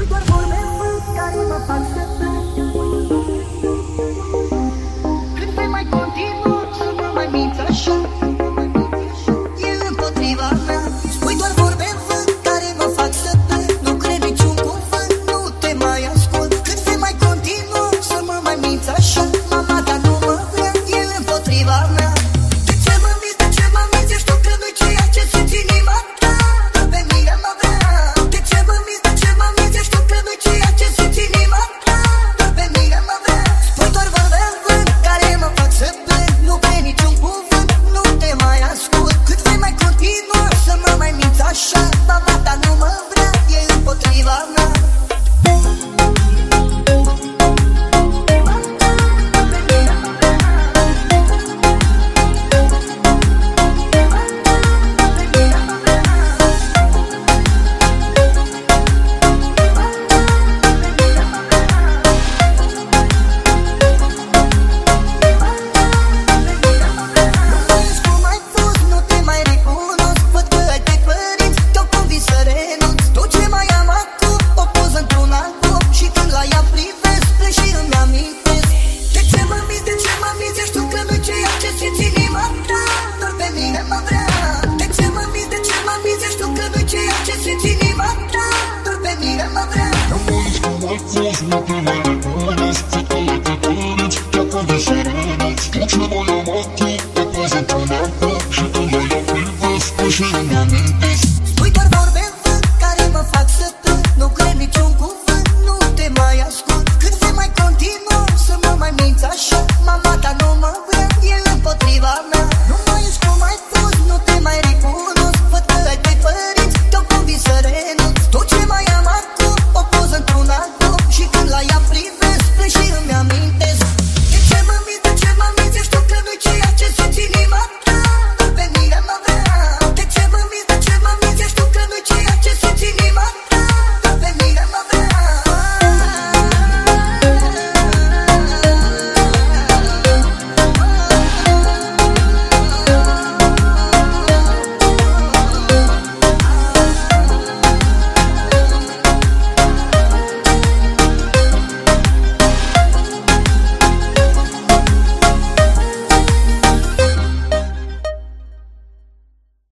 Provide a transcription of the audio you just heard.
doar vorbe care mă fac să plâng. Când vei mai continua să mă mai minți așa, e împotriva mea. Spui doar vorbe care mă fac să plâng. Nu cred niciun cuvânt, nu te mai ascult. Când vei mai continua să mă mai minți așa, mama ta nu mă vrea, e împotriva mea. De ce mă minți, de ce mă minți? Ești tu că nu-i ceea ce simți inima ta, doar pe mine mă vrea. De ce mă minți, de ce mă minți? Ești tu că nu-i ceea ce simți inima ta, doar pe mine mă vrea. Spui doar vorbe care mă fac să plâng. Nu cred niciun cuvânt, nu te mai ascult. Cât vei mai continua să mă mai minți așa, mama ta nu mă vrea, e împotriva mea. Nu te mai